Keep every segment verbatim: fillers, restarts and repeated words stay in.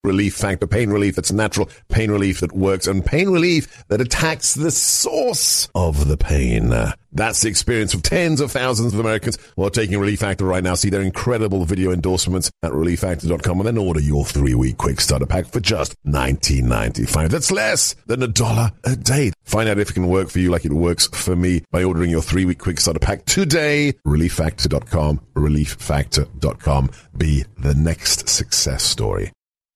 Relief Factor, pain relief that's natural, pain relief that works, and pain relief that attacks the source of the pain. That's the experience of tens of thousands of Americans who are taking Relief Factor right now. See their incredible video endorsements at relief factor dot com and then order your three-week quick starter pack for just nineteen ninety-five. That's less than a dollar a day. Find out if it can work for you like it works for me by ordering your three-week quick starter pack today. relief factor dot com, relief factor dot com. Be the next success story.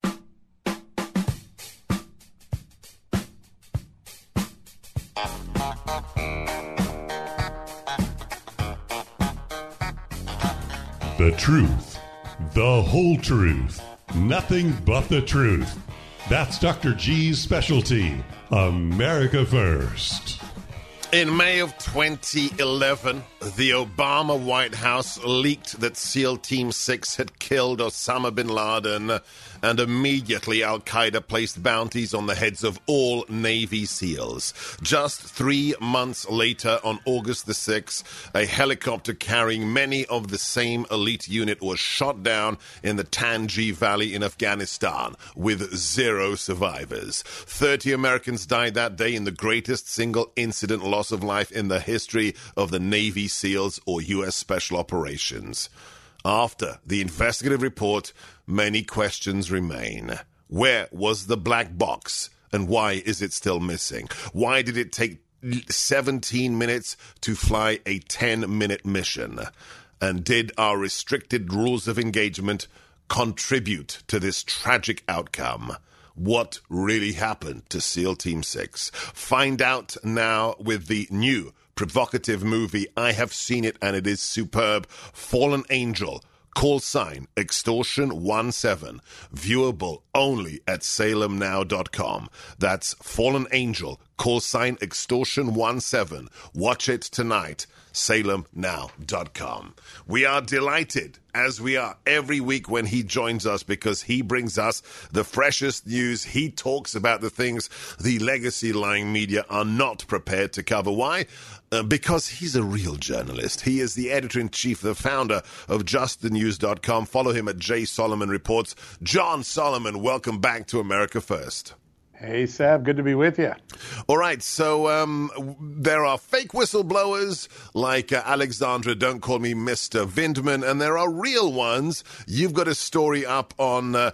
The truth, the whole truth, nothing but the truth. That's Doctor G's specialty, America First. In May of twenty eleven, the Obama White House leaked that SEAL Team six had killed Osama bin Laden, and immediately Al-Qaeda placed bounties on the heads of all Navy SEALs. Just three months later, on August the sixth, a helicopter carrying many of the same elite unit was shot down in the Tangi Valley in Afghanistan, with zero survivors. Thirty Americans died that day in the greatest single incident loss of life in the history of the Navy SEALs or U S Special Operations. After the investigative report, many questions remain. Where was the black box, and why is it still missing? Why did it take seventeen minutes to fly a ten-minute mission? And did our restricted rules of engagement contribute to this tragic outcome? What really happened to SEAL Team six? Find out now with the new provocative movie, I Have Seen It and It Is Superb, Fallen Angel, call sign extortion one seven, viewable only at salem now dot com. That's Fallen Angel, call sign extortion one seven. Watch it tonight, salem now dot com. We are delighted, as we are every week when he joins us, because he brings us the freshest news. He talks about the things the legacy-lying media are not prepared to cover. Why? Uh, because he's a real journalist. He is the editor-in-chief, the founder of just the news dot com. Follow him at J. Solomon Reports. John Solomon, welcome back to America First. Hey, Seb. Good to be with you. All right. So um, there are fake whistleblowers like uh, Alexandra, Don't Call Me Mister Vindman, and there are real ones. You've got a story up on uh,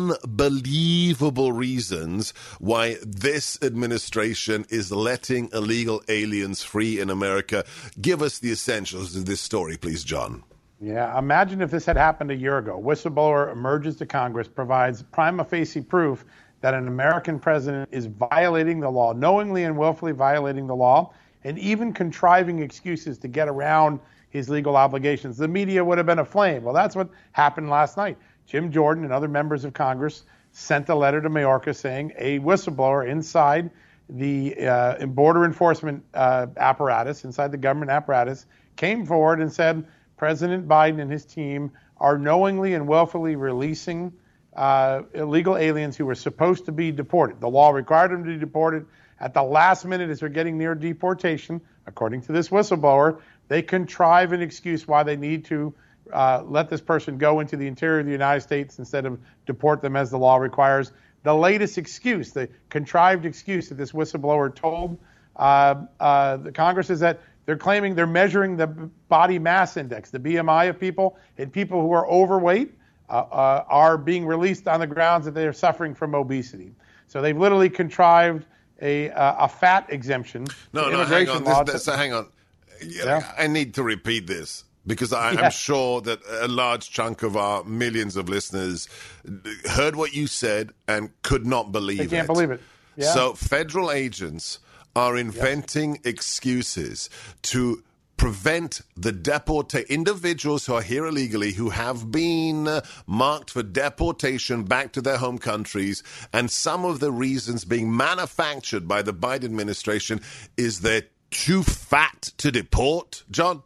unbelievable reasons why this administration is letting illegal aliens free in America. Give us the essentials of this story, please, John. Yeah, imagine if this had happened a year ago. Whistleblower emerges to Congress, provides prima facie proof that an American president is violating the law, knowingly and willfully violating the law, and even contriving excuses to get around his legal obligations. The media would have been aflame. Well, that's what happened last night. Jim Jordan and other members of Congress sent a letter to Mayorkas saying a whistleblower inside the uh, border enforcement uh, apparatus, inside the government apparatus, came forward and said President Biden and his team are knowingly and willfully releasing Uh, illegal aliens who were supposed to be deported. The law required them to be deported. At the last minute, as they're getting near deportation, according to this whistleblower, they contrive an excuse why they need to uh, let this person go into the interior of the United States instead of deport them as the law requires. The latest excuse, the contrived excuse that this whistleblower told uh, uh, the Congress is that they're claiming they're measuring the body mass index, the B M I of people, and people who are overweight Uh, uh, are being released on the grounds that they are suffering from obesity. So they've literally contrived a uh, a fat exemption. No, no, hang on. This, this, so hang on. Yeah. I need to repeat this because I, yeah. I'm sure that a large chunk of our millions of listeners heard what you said and could not believe it. They can't it. believe it. Yeah. So federal agents are inventing yeah. excuses to prevent the deportation, individuals who are here illegally, who have been uh, marked for deportation back to their home countries, and some of the reasons being manufactured by the Biden administration is they're too fat to deport, John?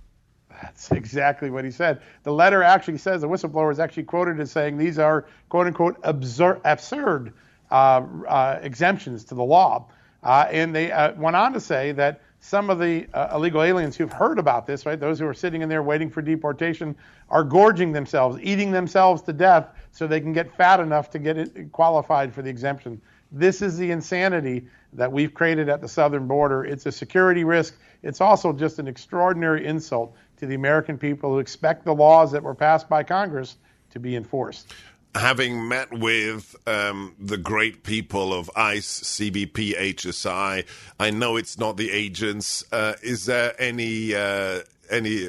That's exactly what he said. The letter actually says, the whistleblower is actually quoted as saying these are, quote-unquote, absurd, absurd uh, uh, exemptions to the law. Uh, and they uh, went on to say that some of the uh, illegal aliens who've heard about this, right, those who are sitting in there waiting for deportation, are gorging themselves, eating themselves to death so they can get fat enough to get it qualified for the exemption. This is the insanity that we've created at the southern border. It's a security risk. It's also just an extraordinary insult to the American people who expect the laws that were passed by Congress to be enforced. Having met with um, the great people of ICE, C B P, H S I, I know it's not the agents. Uh, is there any uh, any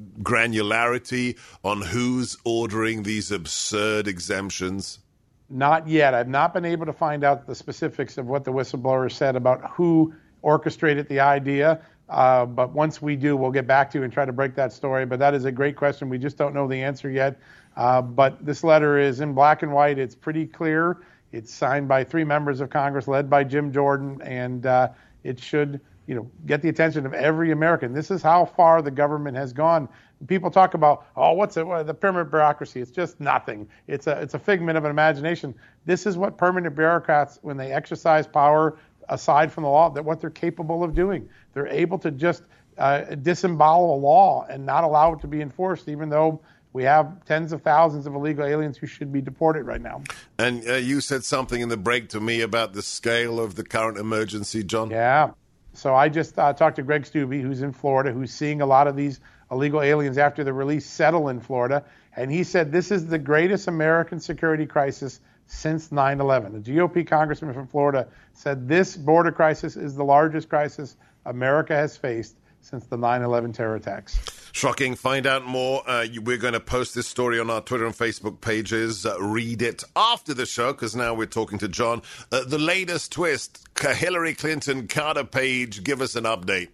granularity on who's ordering these absurd exemptions? Not yet. I've not been able to find out the specifics of what the whistleblower said about who orchestrated the idea. Uh, but once we do, we'll get back to you and try to break that story. But that is a great question. We just don't know the answer yet. Uh, but this letter is in black and white. It's pretty clear. It's signed by three members of Congress, led by Jim Jordan, and uh, it should, you know, get the attention of every American. This is how far the government has gone. People talk about, oh, what's it, what, the permanent bureaucracy? It's just nothing. It's a it's a figment of an imagination. This is what permanent bureaucrats, when they exercise power aside from the law, that what they're capable of doing. They're able to just uh, disembowel a law and not allow it to be enforced, even though we have tens of thousands of illegal aliens who should be deported right now. And uh, you said something in the break to me about the scale of the current emergency, John. Yeah. So I just uh, talked to Greg Stubbe, who's in Florida, who's seeing a lot of these illegal aliens after the release settle in Florida. And he said this is the greatest American security crisis since nine eleven. The G O P congressman from Florida said this border crisis is the largest crisis America has faced since the nine eleven terror attacks. Shocking. Find out more. Uh, we're going to post this story on our Twitter and Facebook pages. Uh, read it after the show, because now we're talking to John. Uh, the latest twist, Hillary Clinton, Carter Page, give us an update.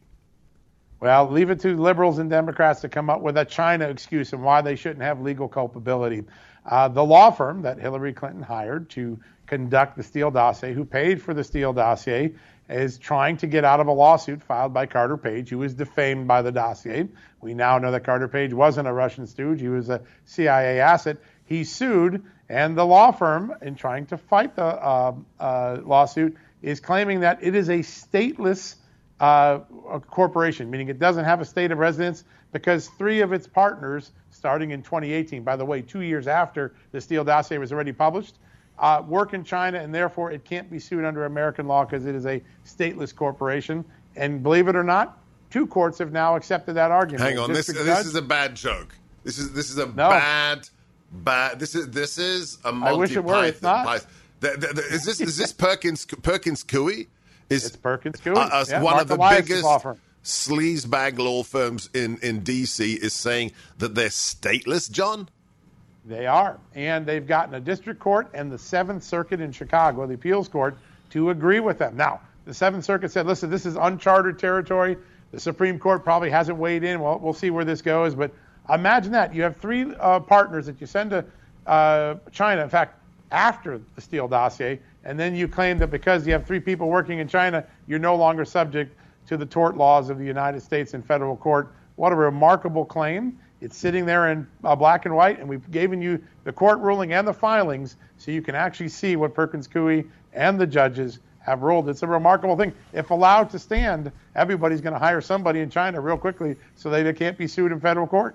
Well, leave it to liberals and Democrats to come up with a China excuse and why they shouldn't have legal culpability. Uh, the law firm that Hillary Clinton hired to conduct the Steele dossier, who paid for the Steele dossier, is trying to get out of a lawsuit filed by Carter Page, who was defamed by the dossier. We now know that Carter Page wasn't a Russian stooge. He was a C I A asset. He sued, and the law firm, in trying to fight the uh, uh, lawsuit, is claiming that it is a stateless uh, corporation, meaning it doesn't have a state of residence, because three of its partners, starting in twenty eighteen, by the way, two years after the Steele dossier was already published, Uh, work in China, and therefore it can't be sued under American law because it is a stateless corporation. And believe it or not, two courts have now accepted that argument. Hang on, this judge, this is a bad joke. This is this is a no. bad bad. This is this is a Monty I wish it were. It's not. Python. The, the, the, is this is this Perkins Perkins Coie? Is it's Perkins Coie? Uh, uh, yeah, one Mark of the Elias' biggest law firm. sleazebag law firms in in D C is saying that they're stateless, John? They are, and they've gotten a district court and the Seventh Circuit in Chicago, the appeals court, to agree with them. Now, the Seventh Circuit said, listen, this is uncharted territory. The Supreme Court probably hasn't weighed in. Well, we'll see where this goes. But imagine that. You have three uh, partners that you send to uh, China, in fact, after the Steele dossier, and then you claim that because you have three people working in China, you're no longer subject to the tort laws of the United States in federal court. What a remarkable claim. It's sitting there in uh, black and white, and we've given you the court ruling and the filings so you can actually see what Perkins Coie and the judges have ruled. It's a remarkable thing. If allowed to stand, everybody's going to hire somebody in China real quickly so they can't be sued in federal court.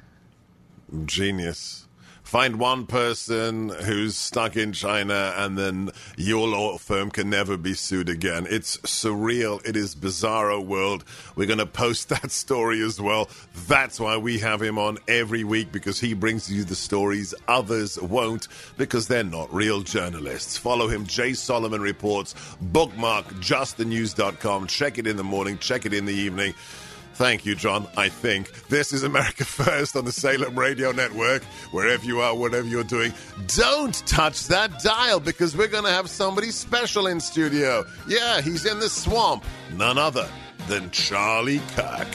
Genius. Find one person who's stuck in China, and then your law firm can never be sued again. It's surreal. It is bizarro world. We're going to post that story as well. That's why we have him on every week, because he brings you the stories others won't, because they're not real journalists. Follow him, Jay Solomon Reports. Bookmark just the news dot com. Check it in the morning. Check it in the evening. Thank you, John, I think. This is America First on the Salem Radio Network. Wherever you are, whatever you're doing, don't touch that dial, because we're going to have somebody special in studio. Yeah, he's in the swamp. None other than Charlie Kirk.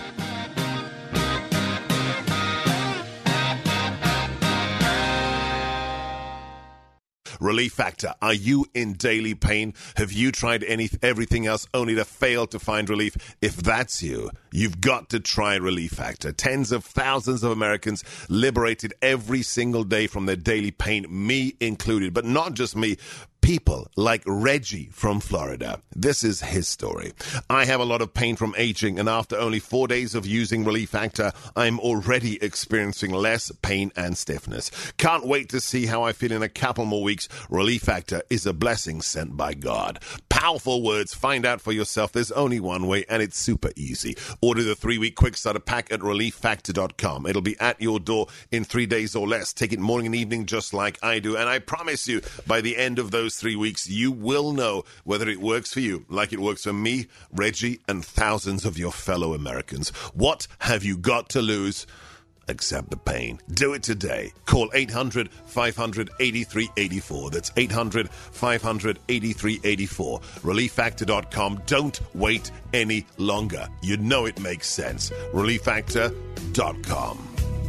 Relief Factor. Are you in daily pain? Have you tried any everything else only to fail to find relief? If that's you, you've got to try Relief Factor. Tens of thousands of Americans liberated every single day from their daily pain, me included. But not just me. people like Reggie from Florida. This is his story. I have a lot of pain from aging, and after only four days of using Relief Factor, I'm already experiencing less pain and stiffness. Can't wait to see how I feel in a couple more weeks. Relief Factor is a blessing sent by God. Powerful words. Find out for yourself. There's only one way, and it's super easy. Order the three-week quick starter pack at relief factor dot com. It'll be at your door in three days or less. Take it morning and evening just like I do, and I promise you, by the end of those three weeks, you will know whether it works for you like it works for me, Reggie, and thousands of your fellow Americans. What have you got to lose? Accept the pain. Do it today. Call eight hundred, five hundred, eighty-three eighty-four. That's eight hundred, five hundred, eighty-three eighty-four. relief factor dot com. Don't wait any longer. You know it makes sense. relief factor dot com.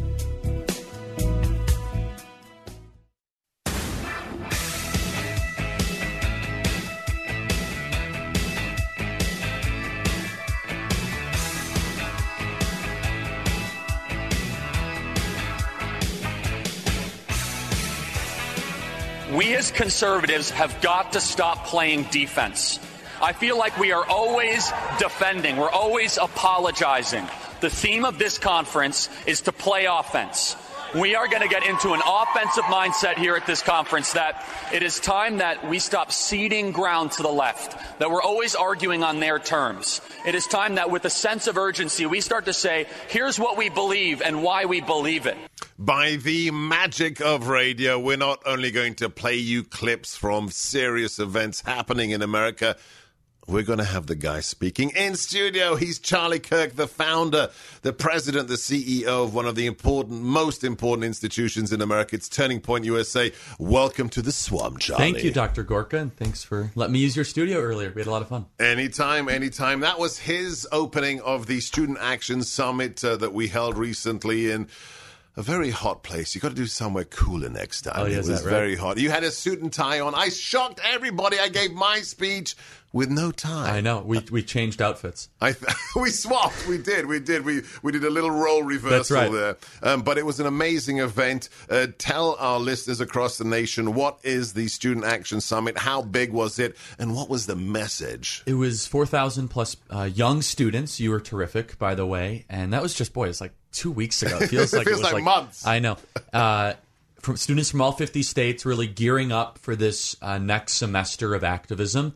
We as conservatives have got to stop playing defense. I feel like we are always defending. We're always apologizing. The theme of this conference is to play offense. We are going to get into an offensive mindset here at this conference, that it is time that we stop ceding ground to the left, that we're always arguing on their terms. It is time that with a sense of urgency, we start to say, here's what we believe and why we believe it. By the magic of radio, we're not only going to play you clips from serious events happening in America, we're going to have the guy speaking in studio. He's Charlie Kirk, the founder, the president, the C E O of one of the important, most important institutions in America. It's Turning Point U S A. Welcome to the Swamp, Charlie. Thank you, Doctor Gorka, and thanks for letting me use your studio earlier. We had a lot of fun. Anytime, anytime. That was his opening of the Student Action Summit uh, that we held recently in a very hot place. You got to do somewhere cooler next time. Oh, yeah, it is was that right? very hot. You had a suit and tie on. I shocked everybody. I gave my speech with no tie. I know. We we changed outfits. I th- we swapped. We did. We did. We we did a little role reversal That's right. there. Um, but it was an amazing event. Uh, tell our listeners across the nation, what is the Student Action Summit? How big was it? And what was the message? It was four thousand plus uh, young students. You were terrific, by the way. And that was just, boy, it's like two weeks ago. It feels like it feels it was like, like months. I know. Uh, from students from all fifty states really gearing up for this uh, next semester of activism.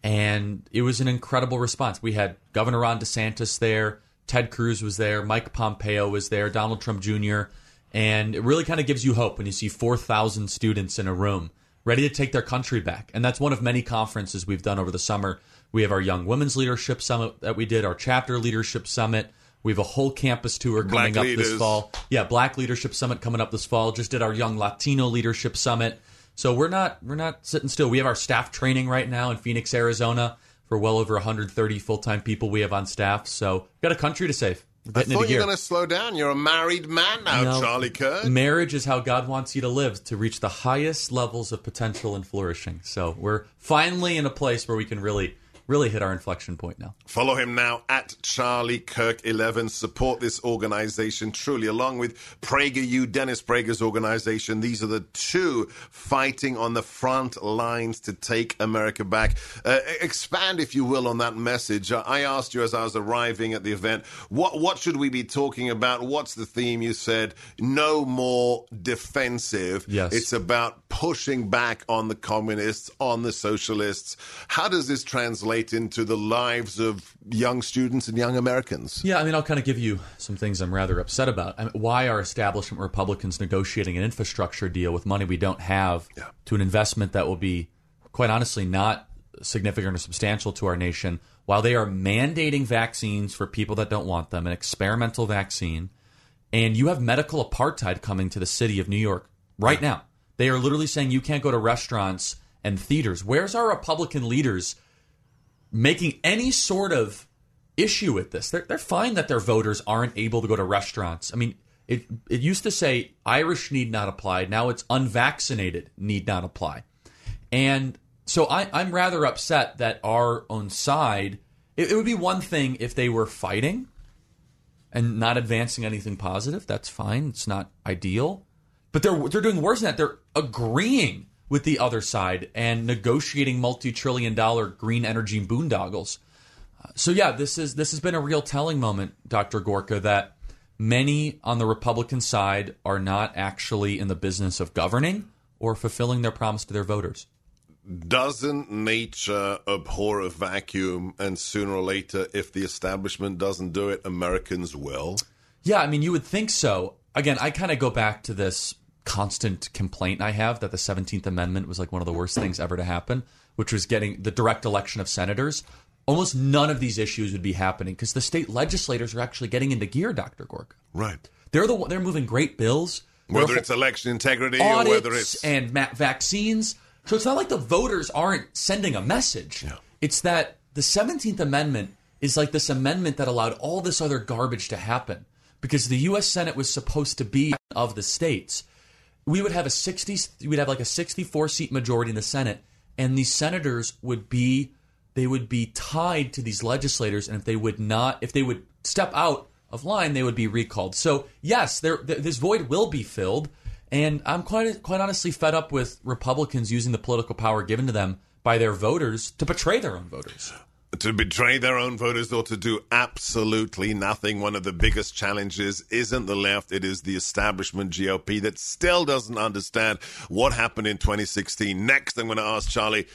And it was an incredible response. We had Governor Ron DeSantis there, Ted Cruz was there, Mike Pompeo was there, Donald Trump Junior And it really kind of gives you hope when you see four thousand students in a room ready to take their country back. And that's one of many conferences we've done over the summer. We have our Young Women's Leadership Summit that we did, our Chapter Leadership Summit. We have a whole campus tour coming Black up leaders. this fall. Yeah, Black Leadership Summit coming up this fall. Just did our Young Latino Leadership Summit. So we're not we're not sitting still. We have our staff training right now in Phoenix, Arizona, for well over one hundred thirty full-time people we have on staff. So we've got a country to save. We're I getting thought into you were gear. going to slow down. You're a married man now, No, Charlie Kirk. Marriage is how God wants you to live, to reach the highest levels of potential and flourishing. So we're finally in a place where we can really, really hit our inflection point now. Follow him now at Charlie Kirk eleven. Support this organization truly, along with PragerU, Dennis Prager's organization. These are the two fighting on the front lines to take America back. Uh, expand, if you will, on that message. Uh, I asked you as I was arriving at the event, what what should we be talking about? What's the theme? You said no more defensive. Yes. It's about pushing back on the communists, on the socialists. How does this translate into the lives of young students and young Americans? Yeah, I mean, I'll kind of give you some things I'm rather upset about. I mean, why are establishment Republicans negotiating an infrastructure deal with money we don't have Yeah. to an investment that will be, quite honestly, not significant or substantial to our nation, while they are mandating vaccines for people that don't want them, an experimental vaccine, and you have medical apartheid coming to the city of New York right now. They are literally saying you can't go to restaurants and theaters. Where's our Republican leaders making any sort of issue with this? They're, they're fine that their voters aren't able to go to restaurants. I mean, it, it used to say Irish need not apply. Now it's unvaccinated need not apply. And so I, I'm rather upset that our own side, it, it would be one thing if they were fighting and not advancing anything positive. That's fine. It's not ideal. But they're they're doing worse than that. They're agreeing with the other side and negotiating multi-trillion dollar green energy boondoggles. Uh, so yeah, this is this has been a real telling moment, Doctor Gorka, that many on the Republican side are not actually in the business of governing or fulfilling their promise to their voters. Doesn't nature abhor a vacuum, and sooner or later, if the establishment doesn't do it, Americans will? Yeah, I mean, you would think so. Again, I kind of go back to this constant complaint I have that the seventeenth Amendment was like one of the worst things ever to happen, which was getting the direct election of senators. Almost none of these issues would be happening because the state legislators are actually getting into gear, Doctor Gorka. Right. They're the they're moving great bills. Whether it's election integrity audits or whether it's... and ma- vaccines. So it's not like the voters aren't sending a message. Yeah. It's that the seventeenth Amendment is like this amendment that allowed all this other garbage to happen because the U S Senate was supposed to be of the states. We would have a sixty, we'd have like a sixty-four seat majority in the Senate, and these senators would be, they would be tied to these legislators, and if they would not, if they would step out of line, they would be recalled. So yes, there, th- this void will be filled. And I'm quite quite honestly fed up with Republicans using the political power given to them by their voters to betray their own voters. To betray their own voters or to do absolutely nothing. One of the biggest challenges isn't the left, it is the establishment G O P that still doesn't understand what happened in twenty sixteen. Next, I'm going to ask Charlie,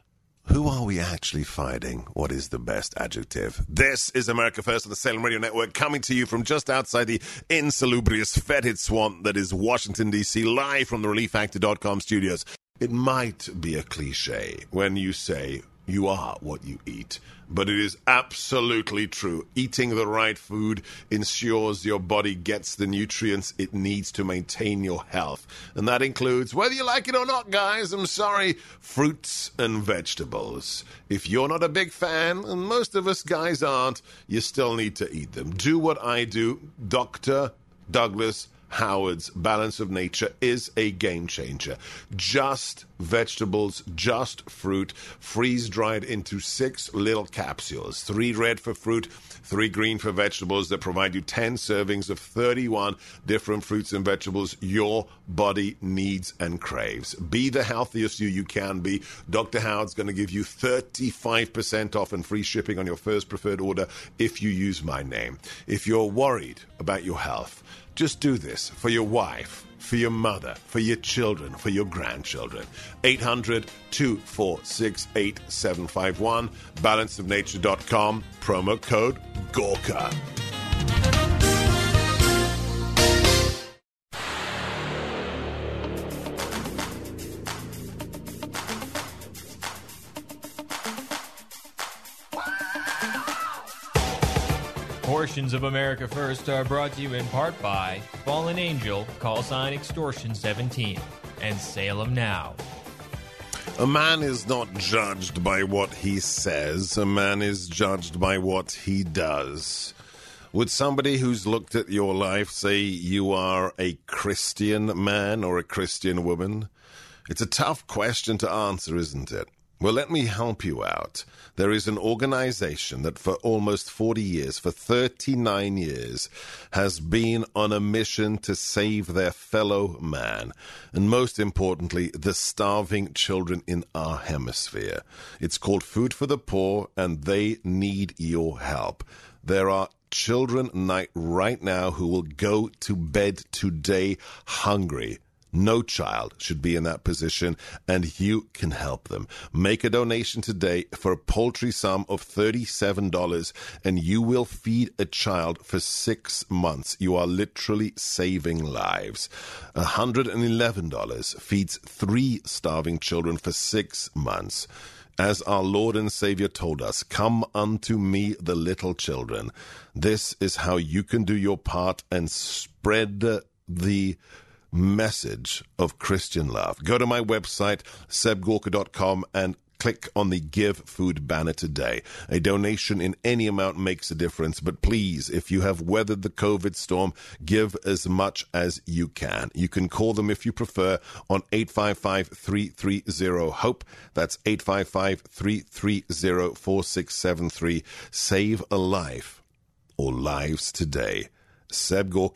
who are we actually fighting? What is the best adjective? This is America First on the Salem Radio Network, coming to you from just outside the insalubrious, fetid swamp that is Washington, D C, live from the relief factor dot com studios. It might be a cliche when you say you are what you eat, but it is absolutely true. Eating the right food ensures your body gets the nutrients it needs to maintain your health. And that includes, whether you like it or not, guys, I'm sorry, fruits and vegetables. If you're not a big fan, and most of us guys aren't, you still need to eat them. Do what I do. Doctor Douglas Howard's Balance of Nature is a game changer. Just vegetables, just fruit, freeze-dried into six little capsules. Three red for fruit, three green for vegetables that provide you ten servings of thirty-one different fruits and vegetables your body needs and craves. Be the healthiest you you can be. Doctor Howard's going to give you thirty-five percent off and free shipping on your first preferred order if you use my name. If you're worried about your health, just do this for your wife, for your mother, for your children, for your grandchildren. eight hundred, two four six, eight seven five one, balance of nature dot com, promo code Gorka. Portions of America First are brought to you in part by Fallen Angel, call sign extortion seventeen, and Salem Now. A man is not judged by what he says. A man is judged by what he does. Would somebody who's looked at your life say you are a Christian man or a Christian woman? It's a tough question to answer, isn't it? Well, let me help you out. There is an organization that for almost forty years, for thirty-nine years, has been on a mission to save their fellow man, and most importantly, the starving children in our hemisphere. It's called Food for the Poor, and they need your help. There are children night right now who will go to bed today hungry. No child should be in that position, and you can help them. Make a donation today for a paltry sum of thirty-seven dollars, and you will feed a child for six months. You are literally saving lives. one hundred eleven dollars feeds three starving children for six months. As our Lord and Savior told us, come unto me, the little children. This is how you can do your part and spread the message of Christian love. Go to my website, seb gorka dot com, and click on the Give Food banner today. A donation in any amount makes a difference, but please, if you have weathered the COVID storm, give as much as you can. You can call them if you prefer on eight five five, three three zero, HOPE. That's eight five five, three three zero, four six seven three. Save a life or lives today. seb gorka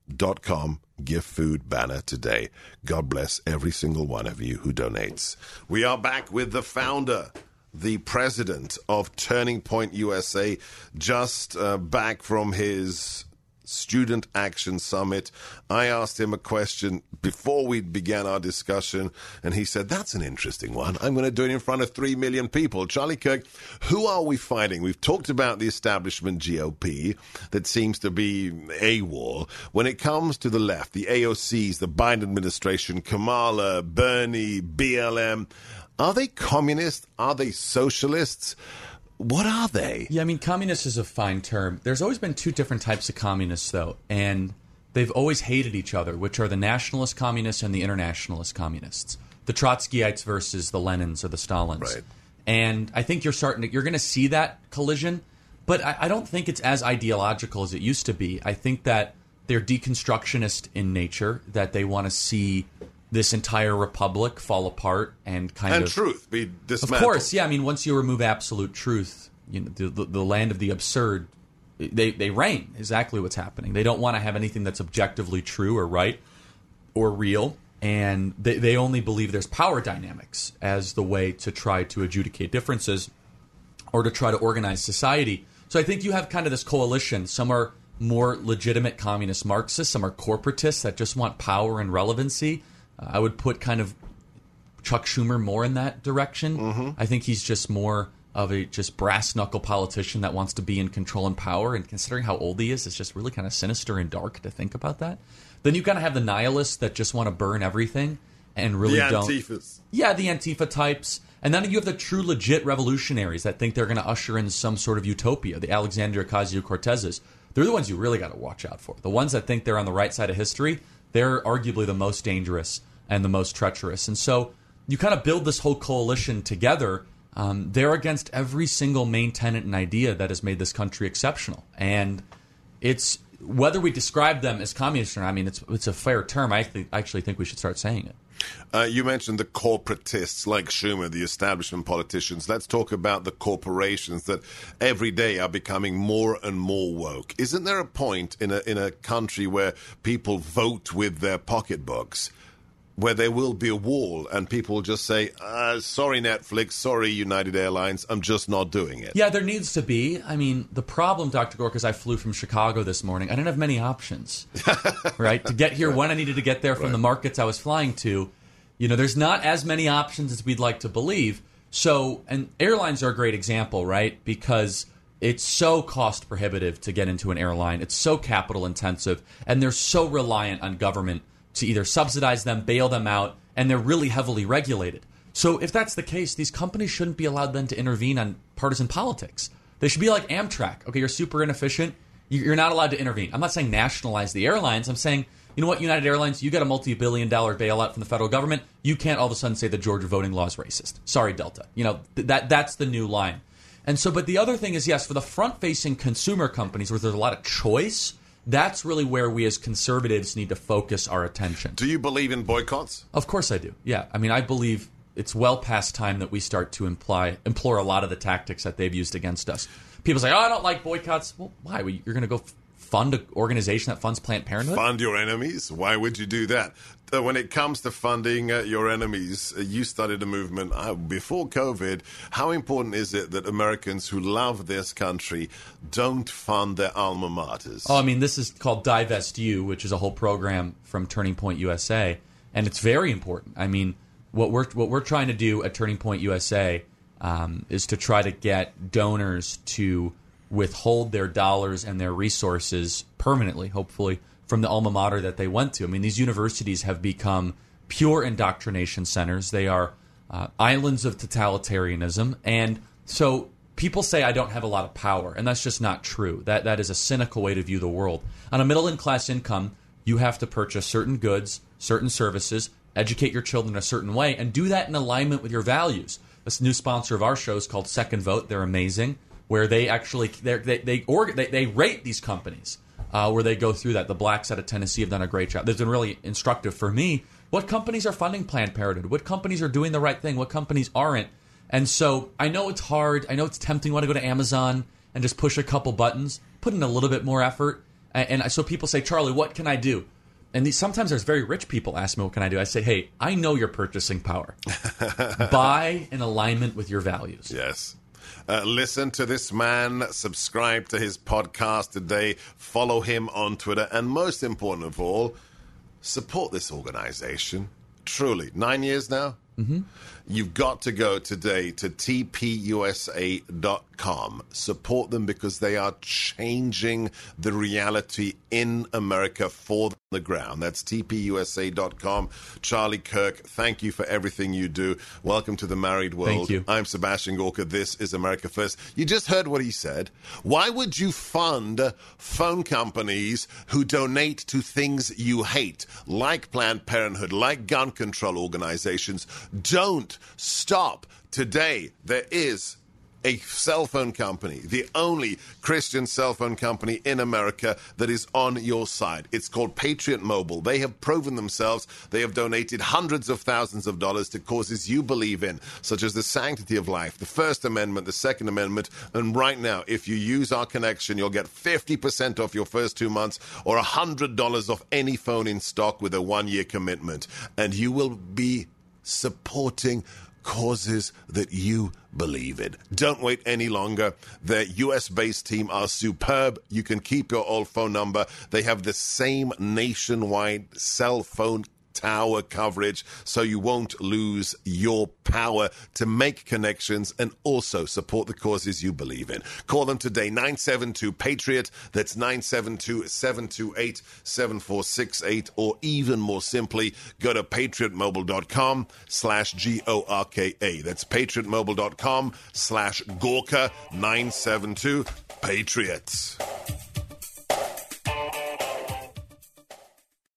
dot com Give Food banner today. God bless every single one of you who donates. We are back with the founder, the president of Turning Point U S A, just uh, back from his Student Action Summit. I asked him a question before we began our discussion, and he said, that's an interesting one. I'm going to do it in front of three million people. Charlie Kirk, who are we fighting? We've talked about the establishment G O P that seems to be AWOL. When it comes to the left, the A O Cs, the Biden administration, Kamala, Bernie, B L M, are they communists? Are they socialists? What are they? Yeah, I mean, communist is a fine term. There's always been two different types of communists, though, and they've always hated each other, which are the nationalist communists and the internationalist communists. The Trotskyites versus the Lenins or the Stalins. Right. And I think you're starting to, you're going to see that collision, but I, I don't think it's as ideological as it used to be. I think that they're deconstructionist in nature, that they want to see this entire republic fall apart and kind and of... And truth be dismantled. Of course, yeah. I mean, once you remove absolute truth, you know, the, the, the land of the absurd, they, they reign. Exactly what's happening. They don't want to have anything that's objectively true or right or real, and they, they only believe there's power dynamics as the way to try to adjudicate differences or to try to organize society. So I think you have kind of this coalition. Some are more legitimate communist Marxists. Some are corporatists that just want power and relevancy. Uh, I would put kind of Chuck Schumer more in that direction. Mm-hmm. I think he's just more of a just brass-knuckle politician that wants to be in control and power, and considering how old he is, it's just really kind of sinister and dark to think about that. Then you kind of have the nihilists that just want to burn everything and really the don't... The Antifas. Yeah, the Antifa types. And then you have the true legit revolutionaries that think they're going to usher in some sort of utopia, the Alexandria Ocasio-Cortezes. They're the ones you really got to watch out for. The ones that think they're on the right side of history, they're arguably the most dangerous and the most treacherous. And so you kind of build this whole coalition together. Um, they're against every single main tenet and idea that has made this country exceptional. And it's whether we describe them as communists or not, I mean, it's it's a fair term. I th- actually think we should start saying it. Uh, you mentioned the corporatists like Schumer, the establishment politicians. Let's talk about the corporations that every day are becoming more and more woke. Isn't there a point in a in a country where people vote with their pocketbooks, where there will be a wall and people will just say, uh, sorry, Netflix, sorry, United Airlines, I'm just not doing it? Yeah, there needs to be. I mean, the problem, Doctor Gork, is I flew from Chicago this morning. I didn't have many options, right? To get here when I needed to get there from right. the markets I was flying to, you know, there's not as many options as we'd like to believe. So, and airlines are a great example, right? Because it's so cost prohibitive to get into an airline. It's so capital intensive, and they're so reliant on government to either subsidize them, bail them out, and they're really heavily regulated. So if that's the case, these companies shouldn't be allowed then to intervene on partisan politics. They should be like Amtrak. Okay, you're super inefficient. You're not allowed to intervene. I'm not saying nationalize the airlines. I'm saying, you know what, United Airlines, you got a multi-billion dollar bailout from the federal government. You can't all of a sudden say the Georgia voting law is racist. Sorry, Delta. You know, th- that that's the new line. And so, but the other thing is, yes, for the front-facing consumer companies where there's a lot of choice, that's really where we as conservatives need to focus our attention. Do you believe in boycotts? Of course I do. Yeah. I mean, I believe it's well past time that we start to imply, implore a lot of the tactics that they've used against us. People say, oh, I don't like boycotts. Well, why? You're going to go fund an organization that funds Planned Parenthood? Fund your enemies? Why would you do that? Uh, when it comes to funding uh, your enemies, uh, you started a movement uh, before COVID. How important is it that Americans who love this country don't fund their alma maters? Oh, I mean, this is called Divest You, which is a whole program from Turning Point U S A, and it's very important. I mean, what we're what we're trying to do at Turning Point U S A um, is to try to get donors to withhold their dollars and their resources permanently, hopefully, from the alma mater that they went to. I mean, these universities have become pure indoctrination centers. They are uh, islands of totalitarianism. And so people say I don't have a lot of power, and that's just not true. That That is a cynical way to view the world. On a middle-class income, you have to purchase certain goods, certain services, educate your children a certain way, and do that in alignment with your values. This new sponsor of our show is called Second Vote. They're amazing, where they actually they they they, org- they they rate these companies. Uh, where they go through that. The Blacks out of Tennessee have done a great job. It's been really instructive for me. What companies are funding Planned Parenthood? What companies are doing the right thing? What companies aren't? And so I know it's hard. I know it's tempting. You want to go to Amazon and just push a couple buttons, put in a little bit more effort. And, and so people say, Charlie, what can I do? And these, sometimes there's very rich people ask me, what can I do? I say, hey, I know your purchasing power. Buy in alignment with your values. Yes. Uh, listen to this man, subscribe to his podcast today, follow him on Twitter, and most important of all, support this organization. Truly. Nine years now? Mm-hmm. You've got to go today to T P U S A dot com. Support them because they are changing the reality in America for the ground. That's T P U S A dot com. Charlie Kirk, thank you for everything you do. Welcome to the married world. Thank you. I'm Sebastian Gorka. This is America First. You just heard what he said. Why would you fund phone companies who donate to things you hate, like Planned Parenthood, like gun control organizations? Don't stop. Today, there is a cell phone company, the only Christian cell phone company in America that is on your side. It's called Patriot Mobile. They have proven themselves. They have donated hundreds of thousands of dollars to causes you believe in, such as the sanctity of life, the First Amendment, the Second Amendment. And right now, if you use our connection, you'll get fifty percent off your first two months or one hundred dollars off any phone in stock with a one-year commitment. And you will be supporting causes that you believe in. Don't wait any longer. Their U S-based team are superb. You can keep your old phone number. They have the same nationwide cell phone tower coverage, so you won't lose your power to make connections and also support the causes you believe in. Call them today, nine seven two PATRIOT. That's nine seven two, seven two eight, seven four six eight. Or even more simply, go to patriotmobile.com slash G O R K A. That's patriotmobile.com slash Gorka nine seven two PATRIOT.